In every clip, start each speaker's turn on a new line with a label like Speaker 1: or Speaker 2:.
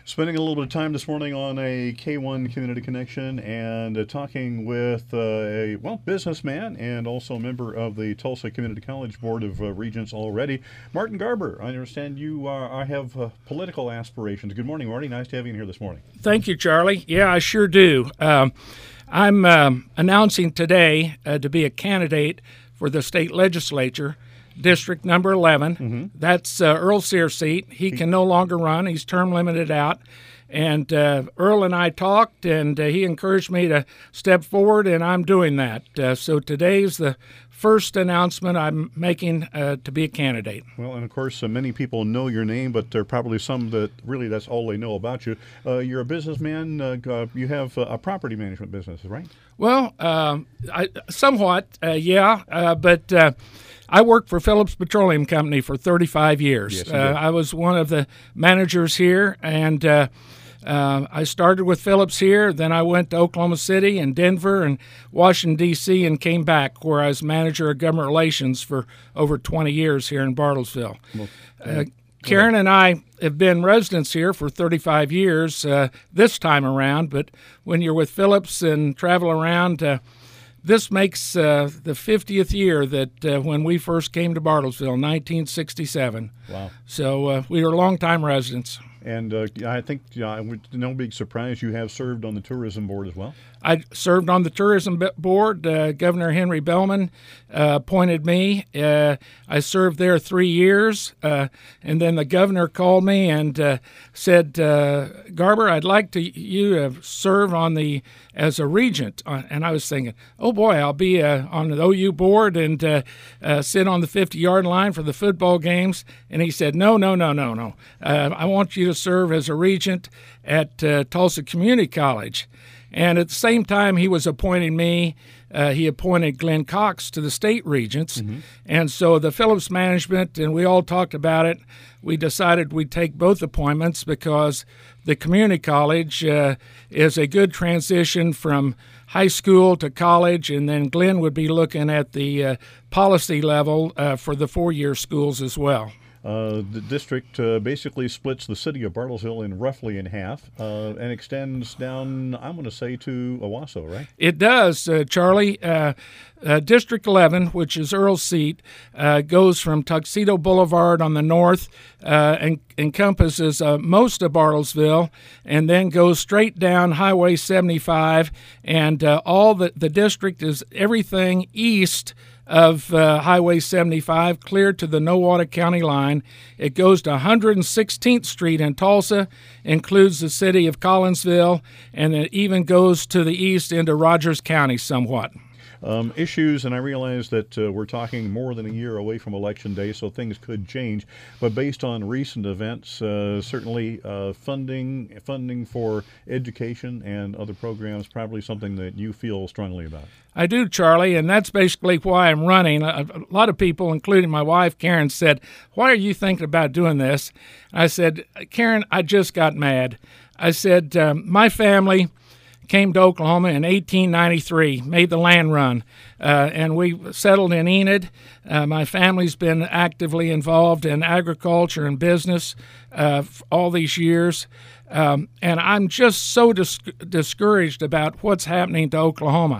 Speaker 1: Spending a little bit of time this morning on a K1 Community Connection and talking with a businessman and also a member of the Tulsa Community College Board of Regents already, Martin Garber. I understand you I have political aspirations. Good morning, Marty. Nice to have you in here this morning.
Speaker 2: Thank you, Charlie. Yeah, I sure do. I'm announcing today to be a candidate for the state legislature, District number 11.
Speaker 1: Mm-hmm.
Speaker 2: That's Earl Sear's seat. He can no longer run. He's term limited out. And Earl and I talked, and he encouraged me to step forward, and I'm doing that. So today's the first announcement I'm making to be a candidate.
Speaker 1: Well, and of course, many people know your name, but there are probably some that really that's all they know about you. You're a businessman. You have a property management business, right?
Speaker 2: Well, somewhat, yeah, but I worked for Phillips Petroleum Company for 35 years.
Speaker 1: Yes,
Speaker 2: I was one of the managers here, and I started with Phillips here. Then I went to Oklahoma City and Denver and Washington, D.C., and came back where I was manager of government relations for over 20 years here in Bartlesville.
Speaker 1: Well,
Speaker 2: Karen and I have been residents here for 35 years this time around, but when you're with Phillips and travel around, this makes the 50th year that when we first came to Bartlesville, 1967.
Speaker 1: Wow.
Speaker 2: So we are longtime residents.
Speaker 1: And I think no big surprise, you have served on the tourism board as well.
Speaker 2: I served on the tourism board. Governor Henry Bellman appointed me. I served there 3 years, and then the governor called me and said, "Garber, I'd like you to serve as a regent." And I was thinking, "Oh boy, I'll be on the OU board and sit on the 50-yard line for the football games." And he said, "No. I want you to serve as a regent at Tulsa Community College." And at the same time he was appointing me, he appointed Glenn Cox to the state regents.
Speaker 1: Mm-hmm.
Speaker 2: And so the Phillips management, and we all talked about it, we decided we'd take both appointments because the community college is a good transition from high school to college, and then Glenn would be looking at the policy level for the four-year schools as well.
Speaker 1: The district basically splits the city of Bartlesville roughly in half and extends down, I'm going to say, to Owasso, right?
Speaker 2: It does, Charlie. District 11, which is Earl's seat, goes from Tuxedo Boulevard on the north and encompasses most of Bartlesville, and then goes straight down Highway 75, and all the district is everything east of Highway 75, clear to the Nowata County line. It goes to 116th Street in Tulsa, includes the city of Collinsville, and it even goes to the east into Rogers County somewhat.
Speaker 1: Issues, and I realize that we're talking more than a year away from Election Day, so things could change. But based on recent events, certainly funding for education and other programs, probably something that you feel strongly about.
Speaker 2: I do, Charlie, and that's basically why I'm running. A lot of people, including my wife, Karen, said, "Why are you thinking about doing this?" I said, "Karen, I just got mad." I said, my family came to Oklahoma in 1893, made the land run, and we settled in Enid. My family's been actively involved in agriculture and business all these years, and I'm just so discouraged about what's happening to Oklahoma.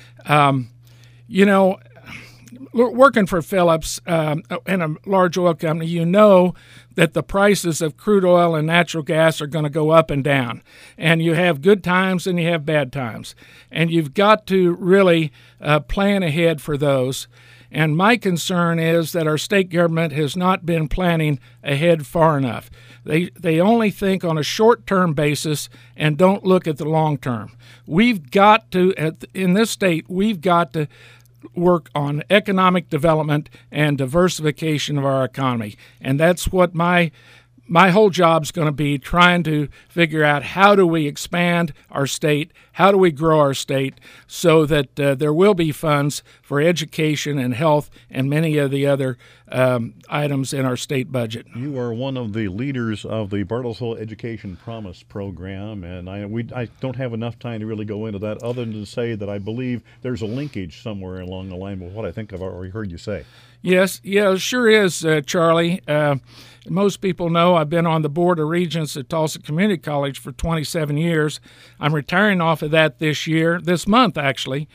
Speaker 2: Working for Phillips in a large oil company, you know that the prices of crude oil and natural gas are going to go up and down. And you have good times and you have bad times. And you've got to really plan ahead for those. And my concern is that our state government has not been planning ahead far enough. They only think on a short-term basis and don't look at the long term. We've got to, in this state, we've got to work on economic development and diversification of our economy. And that's what my whole job's going to be, trying to figure out how do we expand our state, how do we grow our state so that there will be funds for education and health and many of the other items in our state budget.
Speaker 1: You are one of the leaders of the Bartlesville Education Promise Program, and I don't have enough time to really go into that other than to say that I believe there's a linkage somewhere along the line with what I think I've already heard you say.
Speaker 2: Yes, yeah, it sure is, Charlie. Most people know know, I've been on the Board of Regents at Tulsa Community College for 27 years. I'm retiring off of that this month actually.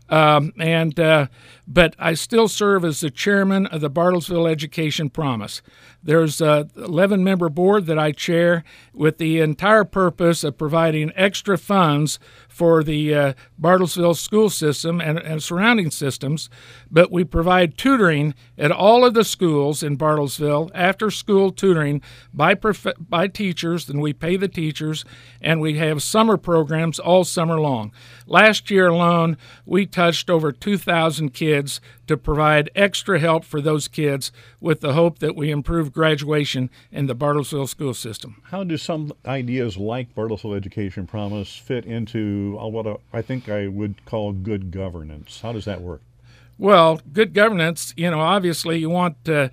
Speaker 2: But I still serve as the chairman of the Bartlesville Education Promise. There's an 11-member board that I chair with the entire purpose of providing extra funds for the Bartlesville school system and surrounding systems, but we provide tutoring at all of the schools in Bartlesville, after-school tutoring by teachers, and we pay the teachers, and we have summer programs all summer long. Last year alone, we touched over 2,000 kids to provide extra help for those kids with the hope that we improve graduation in the Bartlesville school system.
Speaker 1: How do some ideas like Bartlesville Education Promise fit into what I think I would call good governance? How does that work?
Speaker 2: Well, good governance, obviously you want the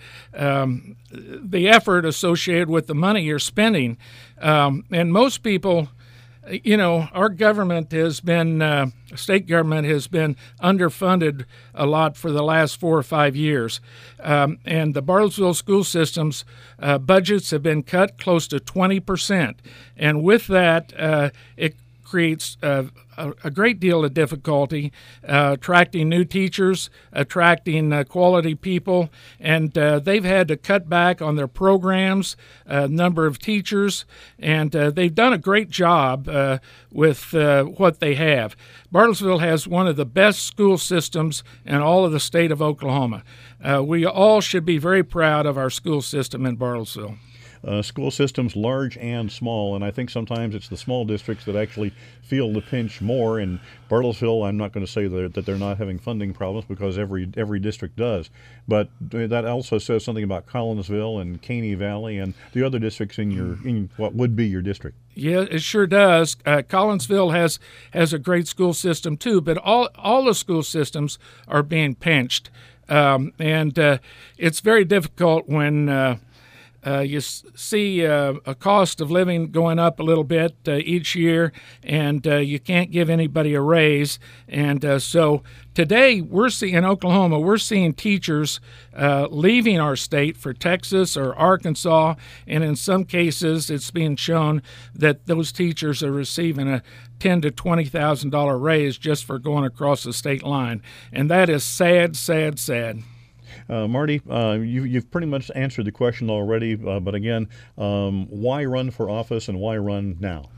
Speaker 2: effort associated with the money you're spending. And most people, our government has been, state government has been underfunded a lot for the last 4 or 5 years. And the Bartlesville school system's budgets have been cut close to 20%. And with that, it creates a great deal of difficulty attracting new teachers, attracting quality people, and they've had to cut back on their programs, number of teachers, and they've done a great job with what they have. Bartlesville has one of the best school systems in all of the state of Oklahoma. We all should be very proud of our school system in Bartlesville.
Speaker 1: School systems large and small, and I think sometimes it's the small districts that actually feel the pinch more. In Bartlesville, I'm not going to say that they're not having funding problems, because every district does, but that also says something about Collinsville and Caney Valley and the other districts in what would be your district.
Speaker 2: Yeah, it sure does. Collinsville has a great school system too, but all the school systems are being pinched, and it's very difficult when you see a cost of living going up a little bit each year, and you can't give anybody a raise. And so today in Oklahoma, we're seeing teachers leaving our state for Texas or Arkansas, and in some cases it's being shown that those teachers are receiving a $10,000 to $20,000 raise just for going across the state line. And that is sad, sad, sad.
Speaker 1: Marty, you've pretty much answered the question already, but again, why run for office and why run now?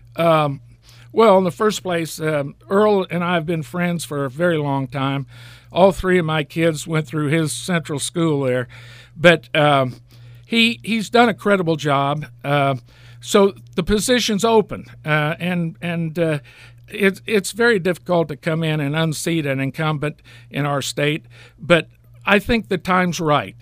Speaker 2: Well, in the first place, Earl and I have been friends for a very long time. All 3 of my kids went through his central school there, but he's done a credible job. So the position's open, and it's very difficult to come in and unseat an incumbent in our state, but I think the time's right.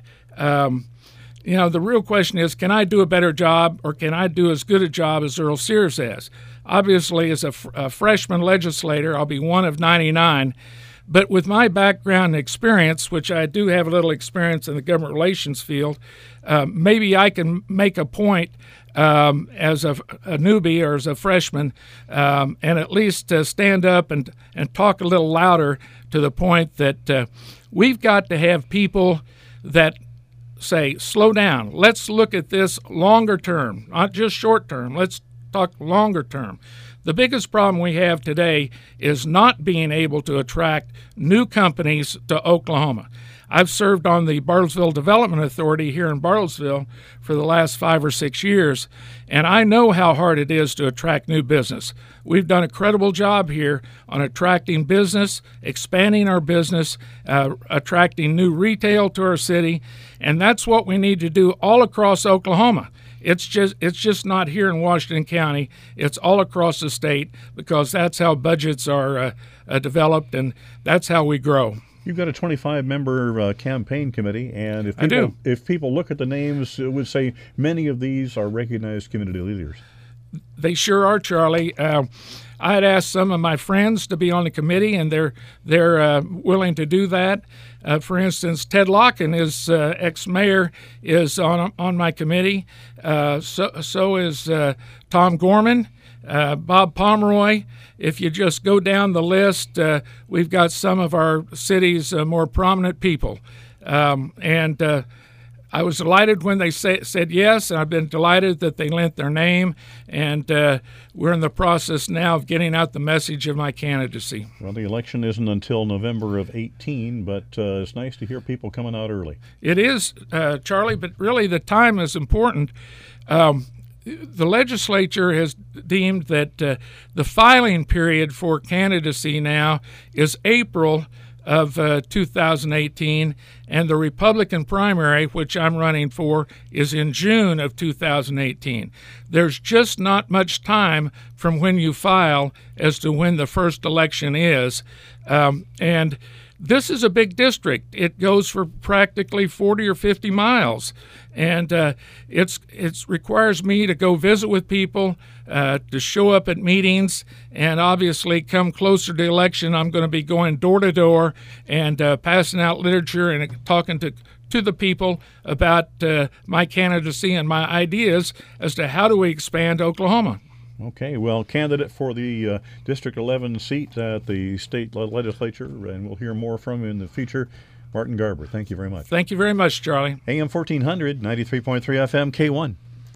Speaker 2: The real question is, can I do a better job, or can I do as good a job as Earl Sears has? Obviously, as a freshman legislator, I'll be one of 99. But with my background and experience, which I do have a little experience in the government relations field, maybe I can make a point as a newbie or as a freshman, and at least stand up and talk a little louder to the point that we've got to have people that say, slow down. Let's look at this longer term, not just short term. Let's talk longer term. The biggest problem we have today is not being able to attract new companies to Oklahoma. I've served on the Bartlesville Development Authority here in Bartlesville for the last 5 or 6 years, and I know how hard it is to attract new business. We've done a credible job here on attracting business, expanding our business, attracting new retail to our city, and that's what we need to do all across Oklahoma. It's just not here in Washington County. It's all across the state, because that's how budgets are developed, and that's how we grow.
Speaker 1: You've got a 25-member campaign committee, and if people look at the names, it would say many of these are recognized community leaders.
Speaker 2: They sure are, Charlie. I had asked some of my friends to be on the committee, and they're willing to do that. For instance, Ted Locken, his ex-mayor, is on my committee. So is Tom Gorman, Bob Pomeroy. If you just go down the list, we've got some of our city's more prominent people. And I was delighted when they said yes, and I've been delighted that they lent their name, and we're in the process now of getting out the message of my candidacy.
Speaker 1: Well, the election isn't until November of 18, but it's nice to hear people coming out early.
Speaker 2: It is, Charlie, but really the time is important. The legislature has deemed that the filing period for candidacy now is April of 2018, and the Republican primary, which I'm running for, is in June of 2018. There's just not much time from when you file as to when the first election is, and this is a big district. It goes for practically 40 or 50 miles, and it requires me to go visit with people, to show up at meetings, and obviously come closer to election, I'm going to be going door to door and passing out literature and talking to the people about my candidacy and my ideas as to how do we expand Oklahoma.
Speaker 1: Okay, well, candidate for the District 11 seat at the state legislature, and we'll hear more from you in the future. Martin Garber, thank you very much.
Speaker 2: Thank you very much, Charlie.
Speaker 1: AM 1400, 93.3 FM, K1.